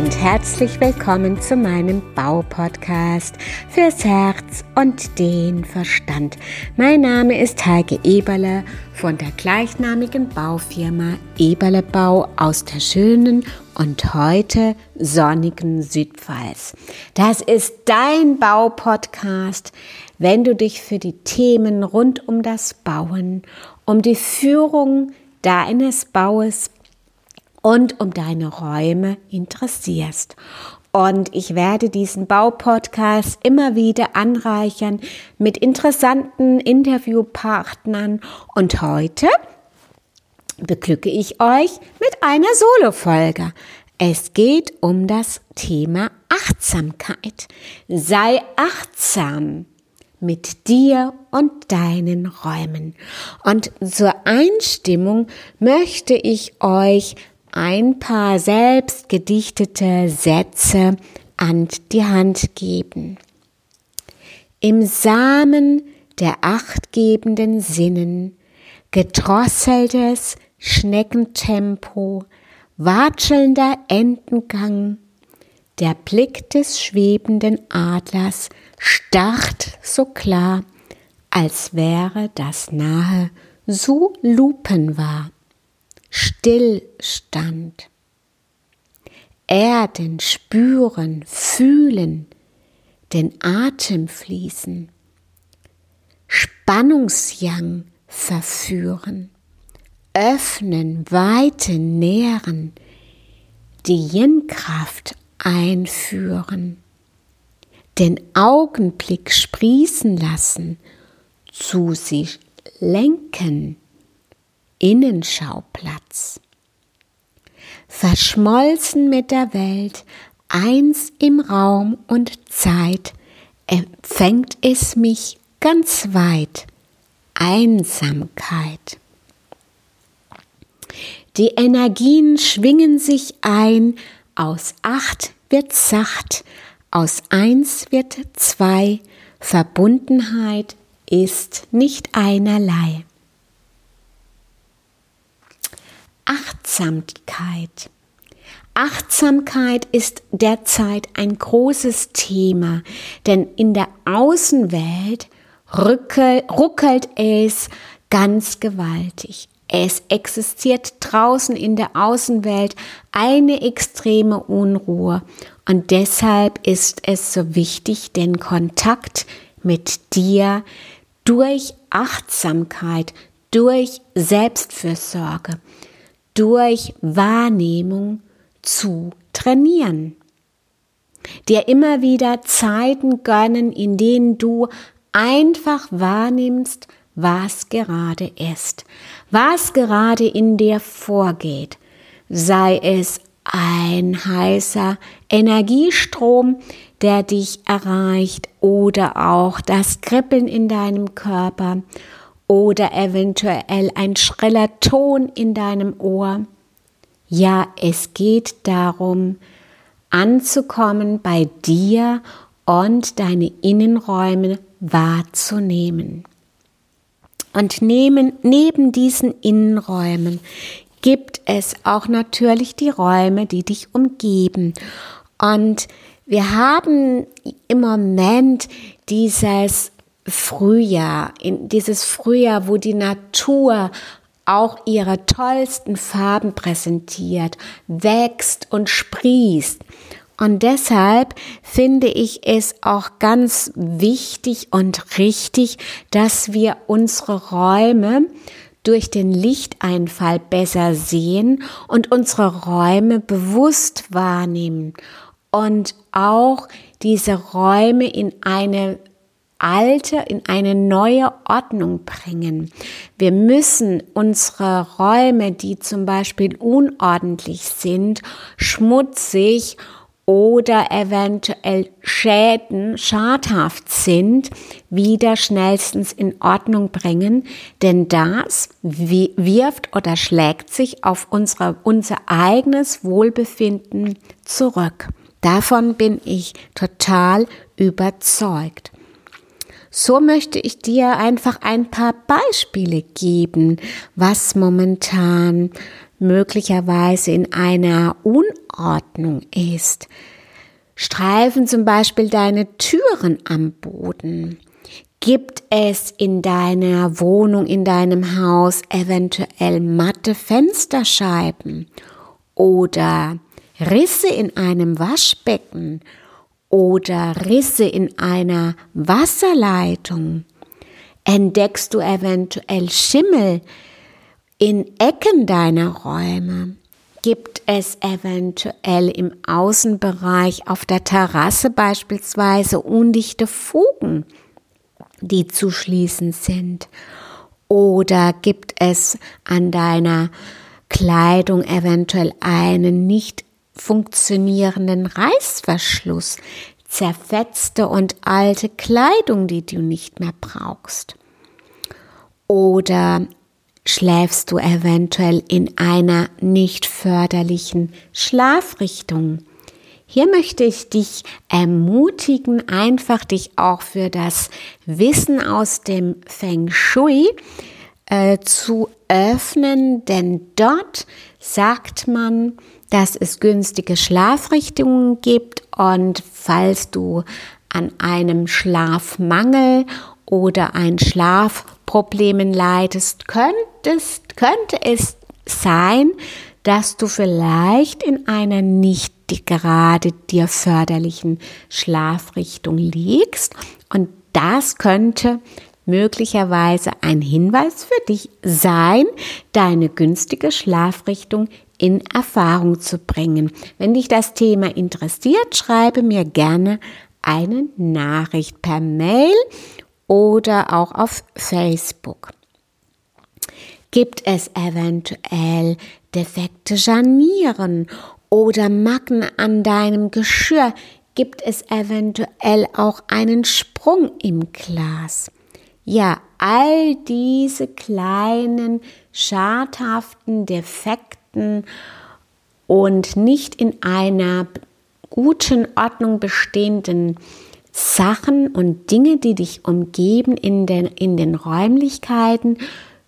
und herzlich willkommen zu meinem Baupodcast fürs Herz und den Verstand. Mein Name ist Heike Eberle von der gleichnamigen Baufirma Eberle Bau aus der schönen und heute sonnigen Südpfalz. Das ist dein Baupodcast, wenn du dich für die Themen rund um das Bauen, um die Führung deines Baues und um deine Räume interessierst. Und ich werde diesen Baupodcast immer wieder anreichern mit interessanten Interviewpartnern. Und heute beglücke ich euch mit einer Solo-Folge. Es geht um das Thema Achtsamkeit. Sei achtsam mit dir und deinen Räumen. Und zur Einstimmung möchte ich euch ein paar selbst gedichtete Sätze an die Hand geben. Im Samen der achtgebenden Sinnen, gedrosseltes Schneckentempo, watschelnder Entengang, der Blick des schwebenden Adlers starrt so klar, als wäre das Nahe so lupenwahr. Stillstand. Erden, spüren, fühlen, den Atem fließen. Spannungsjang verführen. Öffnen, weiten, nähren. Die Yin-Kraft einführen. Den Augenblick sprießen lassen. Zu sich lenken. Innenschauplatz. Verschmolzen mit der Welt, eins im Raum und Zeit, empfängt es mich ganz weit. Einsamkeit. Die Energien schwingen sich ein, aus 8 wird sacht, aus 1 wird 2, Verbundenheit ist nicht einerlei. Achtsamkeit. Achtsamkeit ist derzeit ein großes Thema, denn in der Außenwelt ruckelt es ganz gewaltig. Es existiert draußen in der Außenwelt eine extreme Unruhe und deshalb ist es so wichtig, den Kontakt mit dir durch Achtsamkeit, durch Selbstfürsorge, durch Wahrnehmung zu trainieren. Dir immer wieder Zeiten gönnen, in denen du einfach wahrnimmst, was gerade ist, was gerade in dir vorgeht. Sei es ein heißer Energiestrom, der dich erreicht, oder auch das Kribbeln in deinem Körper, oder eventuell ein schriller Ton in deinem Ohr. Ja, es geht darum, anzukommen bei dir und deine Innenräume wahrzunehmen. Und neben diesen Innenräumen gibt es auch natürlich die Räume, die dich umgeben. Und wir haben im Moment dieses Frühjahr, wo die Natur auch ihre tollsten Farben präsentiert, wächst und sprießt. Und deshalb finde ich es auch ganz wichtig und richtig, dass wir unsere Räume durch den Lichteinfall besser sehen und unsere Räume bewusst wahrnehmen und auch diese Räume in eine neue Ordnung bringen. Wir müssen unsere Räume, die zum Beispiel unordentlich sind, schmutzig oder eventuell schadhaft sind, wieder schnellstens in Ordnung bringen, denn das wirft oder schlägt sich auf unser eigenes Wohlbefinden zurück. Davon bin ich total überzeugt. So möchte ich dir einfach ein paar Beispiele geben, was momentan möglicherweise in einer Unordnung ist. Streifen zum Beispiel deine Türen am Boden? Gibt es in deiner Wohnung, in deinem Haus eventuell matte Fensterscheiben oder Risse in einem Waschbecken oder Risse in einer Wasserleitung? Entdeckst du eventuell Schimmel in Ecken deiner Räume? Gibt es eventuell im Außenbereich auf der Terrasse beispielsweise undichte Fugen, die zu schließen sind? Oder gibt es an deiner Kleidung eventuell einen nicht funktionierenden Reißverschluss, zerfetzte und alte Kleidung, die du nicht mehr brauchst? Oder schläfst du eventuell in einer nicht förderlichen Schlafrichtung? Hier möchte ich dich ermutigen, einfach dich auch für das Wissen aus dem Feng Shui zu öffnen, denn dort sagt man, dass es günstige Schlafrichtungen gibt, und falls du an einem Schlafmangel oder ein Schlafproblemen leidest, könnte es sein, dass du vielleicht in einer nicht gerade dir förderlichen Schlafrichtung liegst, und das könnte möglicherweise ein Hinweis für dich sein, deine günstige Schlafrichtung in Erfahrung zu bringen. Wenn dich das Thema interessiert, schreibe mir gerne eine Nachricht per Mail oder auch auf Facebook. Gibt es eventuell defekte Scharnieren oder Macken an deinem Geschirr? Gibt es eventuell auch einen Sprung im Glas? Ja, all diese kleinen, schadhaften, defekten und nicht in einer guten Ordnung bestehenden Sachen und Dinge, die dich umgeben in den Räumlichkeiten,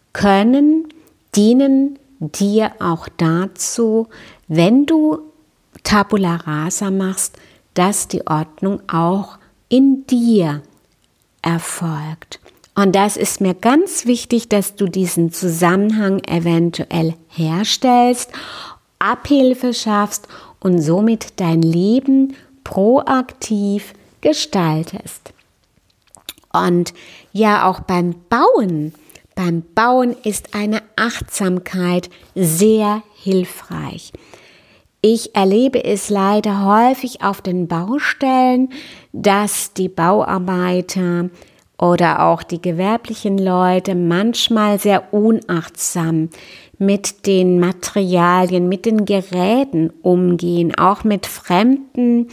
dienen dir auch dazu, wenn du Tabula Rasa machst, dass die Ordnung auch in dir erfolgt. Und das ist mir ganz wichtig, dass du diesen Zusammenhang eventuell herstellst, Abhilfe schaffst und somit dein Leben proaktiv gestaltest. Und ja, auch beim Bauen ist eine Achtsamkeit sehr hilfreich. Ich erlebe es leider häufig auf den Baustellen, dass die Bauarbeiter oder auch die gewerblichen Leute manchmal sehr unachtsam mit den Materialien, mit den Geräten umgehen, auch mit fremden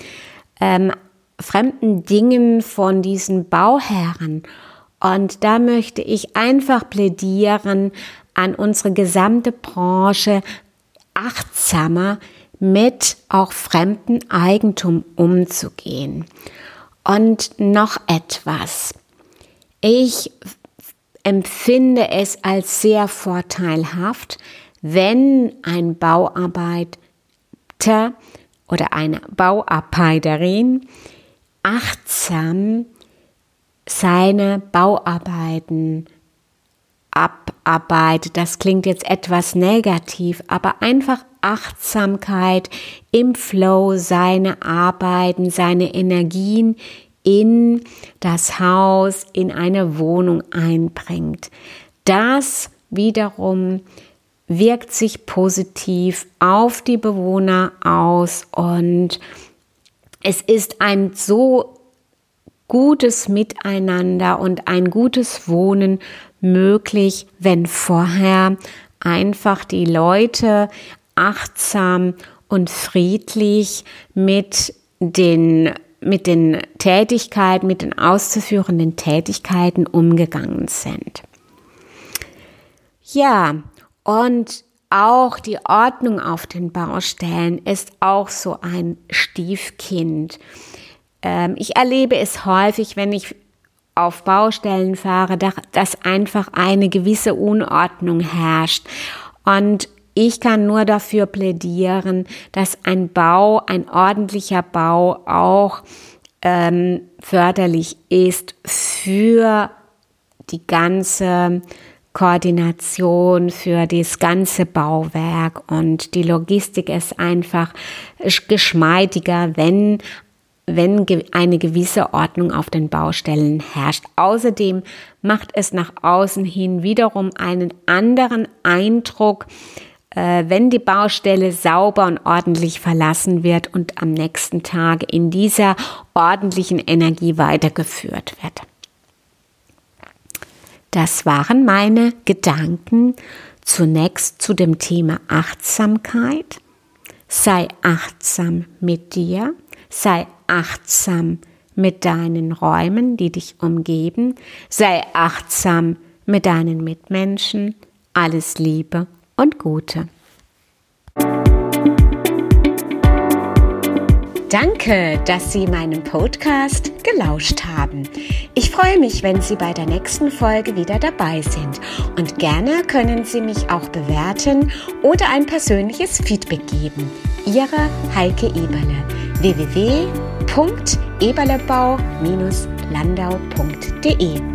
Dingen von diesen Bauherren. Und da möchte ich einfach plädieren, an unsere gesamte Branche achtsamer mit auch fremdem Eigentum umzugehen. Und noch etwas. Ich empfinde es als sehr vorteilhaft, wenn ein Bauarbeiter oder eine Bauarbeiterin achtsam seine Bauarbeiten abarbeitet. Das klingt jetzt etwas negativ, aber einfach Achtsamkeit im Flow, seine Arbeiten, seine Energien in das Haus, in eine Wohnung einbringt. Das wiederum wirkt sich positiv auf die Bewohner aus und es ist ein so gutes Miteinander und ein gutes Wohnen möglich, wenn vorher einfach die Leute achtsam und friedlich mit den Tätigkeiten, mit den auszuführenden Tätigkeiten umgegangen sind. Ja, und auch die Ordnung auf den Baustellen ist auch so ein Stiefkind. Ich erlebe es häufig, wenn ich auf Baustellen fahre, dass einfach eine gewisse Unordnung herrscht. Und Ich kann nur dafür plädieren, dass ein ordentlicher Bau auch förderlich ist für die ganze Koordination, für das ganze Bauwerk, und die Logistik ist einfach geschmeidiger, wenn eine gewisse Ordnung auf den Baustellen herrscht. Außerdem macht es nach außen hin wiederum einen anderen Eindruck, wenn die Baustelle sauber und ordentlich verlassen wird und am nächsten Tag in dieser ordentlichen Energie weitergeführt wird. Das waren meine Gedanken zunächst zu dem Thema Achtsamkeit. Sei achtsam mit dir, sei achtsam mit deinen Räumen, die dich umgeben, sei achtsam mit deinen Mitmenschen. Alles Liebe und Gute. Danke, dass Sie meinem Podcast gelauscht haben. Ich freue mich, wenn Sie bei der nächsten Folge wieder dabei sind. Und gerne können Sie mich auch bewerten oder ein persönliches Feedback geben. Ihre Heike Eberle. www.eberlebau-landau.de